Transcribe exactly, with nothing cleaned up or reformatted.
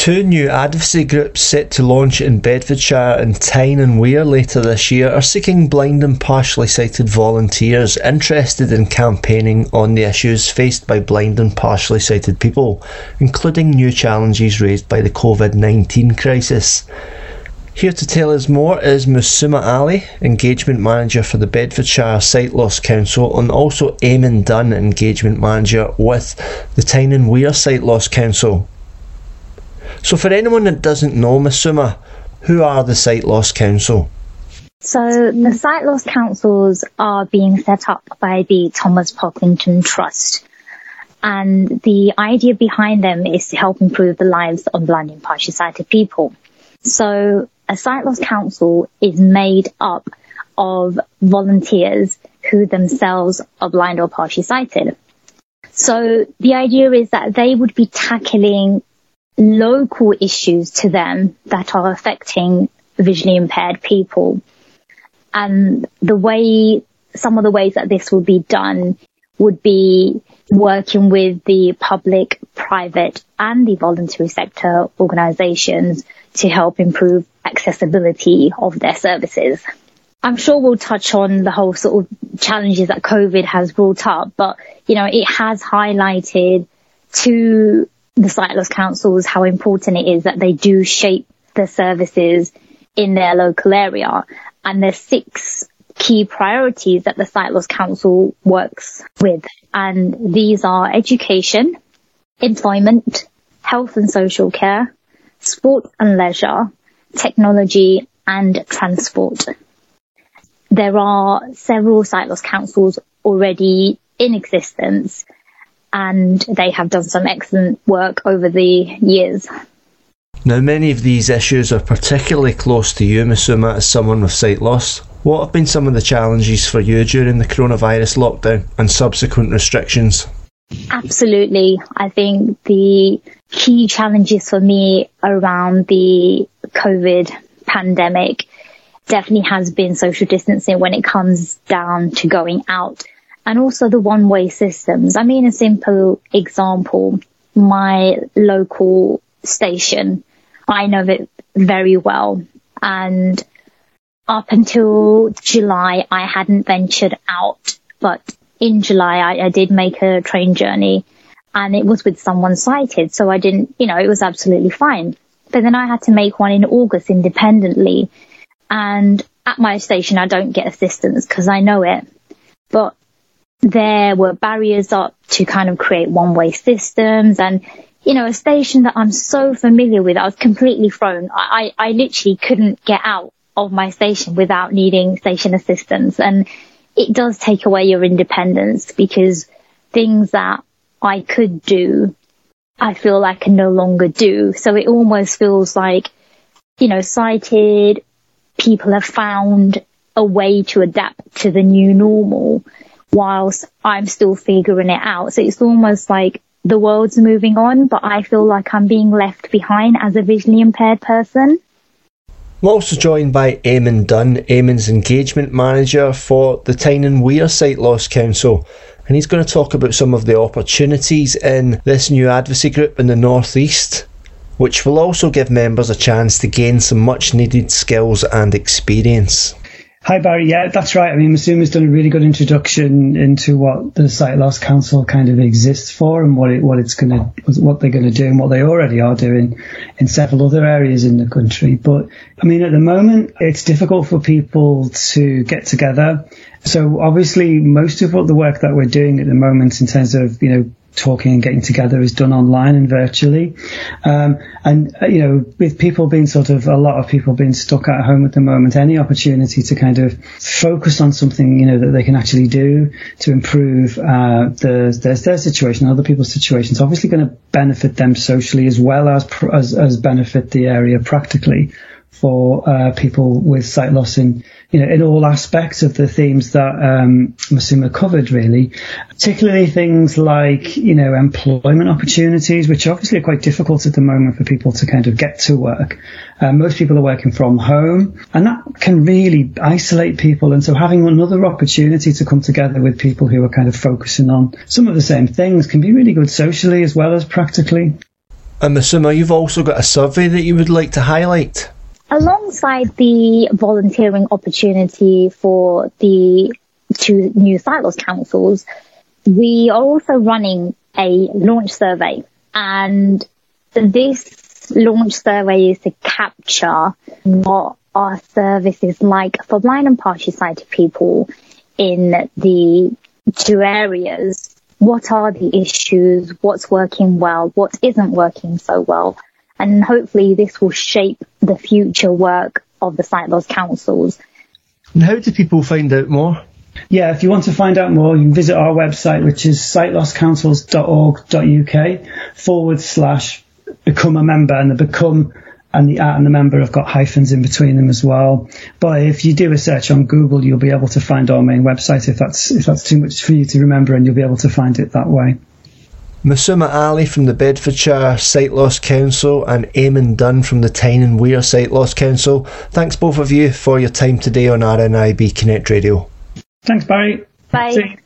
Two new advocacy groups set to launch in Bedfordshire and Tyne and Wear later this year are seeking blind and partially sighted volunteers interested in campaigning on the issues faced by blind and partially sighted people, including new challenges raised by the covid nineteen crisis. Here to tell us more is Musuma Ali, Engagement Manager for the Bedfordshire Sight Loss Council, and also Eamon Dunn, Engagement Manager with the Tyne and Wear Sight Loss Council. So for anyone that doesn't know, Musuma, who are the Sight Loss Council? So the Sight Loss Councils are being set up by the Thomas Pocklington Trust. And the idea behind them is to help improve the lives of blind and partially sighted people. So a Sight Loss Council is made up of volunteers who themselves are blind or partially sighted. So the idea is that they would be tackling local issues to them that are affecting visually impaired people. And the way, some of the ways that this would be done would be working with the public, private and the voluntary sector organisations to help improve accessibility of their services. I'm sure we'll touch on the whole sort of challenges that COVID has brought up, but, you know, it has highlighted to the Sight Loss Councils how important it is that they do shape the services in their local area. And there's six key priorities that the Sight Loss Council works with. And these are education, employment, health and social care, sport and leisure, technology and transport. There are several Sight Loss Councils already in existence, and they have done some excellent work over the years. Now, many of these issues are particularly close to you, Musuma, as someone with sight loss. What have been some of the challenges for you during the coronavirus lockdown and subsequent restrictions? Absolutely. I think the key challenges for me around the COVID pandemic definitely has been social distancing when it comes down to going out, and also the one-way systems. I mean, a simple example, my local station, I know it very well, and up until July I hadn't ventured out, but in July I, I did make a train journey, and it was with someone sighted, so I didn't, you know, it was absolutely fine. But then I had to make one in August independently, and at my station I don't get assistance because I know it, but there were barriers up to kind of create one-way systems, and, you know, a station that I'm so familiar with, I was completely thrown. I, I literally couldn't get out of my station without needing station assistance. And it does take away your independence, because things that I could do, I feel like I can no longer do. So it almost feels like, you know, sighted people have found a way to adapt to the new normal, whilst I'm still figuring it out. So it's almost like the world's moving on, but I feel like I'm being left behind as a visually impaired person. I'm also joined by Eamon Dunn. Eamon's Engagement Manager for the Tyne and Wear Sight Loss Council, and he's going to talk about some of the opportunities in this new advocacy group in the North East, which will also give members a chance to gain some much needed skills and experience. Hi Barry, yeah, that's right. I mean, Musuma's done a really good introduction into what the Sight Loss Council kind of exists for, and what it, what it's going to, what they're going to do, and what they already are doing in several other areas in the country. But I mean, at the moment, it's difficult for people to get together. So obviously, most of what the work that we're doing at the moment, in terms of, you know, talking and getting together, is done online and virtually. Um, and, uh, you know, with people being sort of, a lot of people being stuck at home at the moment, any opportunity to kind of focus on something, you know, that they can actually do to improve uh, the, their, their situation, other people's situations, obviously going to benefit them socially as well as, as, as benefit the area practically for uh, people with sight loss in, you know, in all aspects of the themes that um, Musuma covered, really, particularly things like, you know, employment opportunities, which obviously are quite difficult at the moment for people to kind of get to work. Uh, most people are working from home, and that can really isolate people. And so having another opportunity to come together with people who are kind of focusing on some of the same things can be really good socially as well as practically. And Masooma, you've also got a survey that you would like to highlight. Alongside the volunteering opportunity for the two new site loss councils, we are also running a launch survey. And this launch survey is to capture what our service is like for blind and partially sighted people in the two areas. What are the issues? What's working well? What isn't working so well? And hopefully this will shape the future work of the sight loss councils. And how do people find out more? Yeah, if you want to find out more, you can visit our website, which is sightlosscouncils.org.uk forward slash become a member. And the become and the at and the member have got hyphens in between them as well. But if you do a search on Google, you'll be able to find our main website if that's if that's too much for you to remember, and you'll be able to find it that way. Masooma Ali from the Bedfordshire Sight Loss Council and Eamon Dunn from the Tyne and Wear Sight Loss Council, thanks both of you for your time today on R N I B Connect Radio. Thanks, Barry. Bye. See you.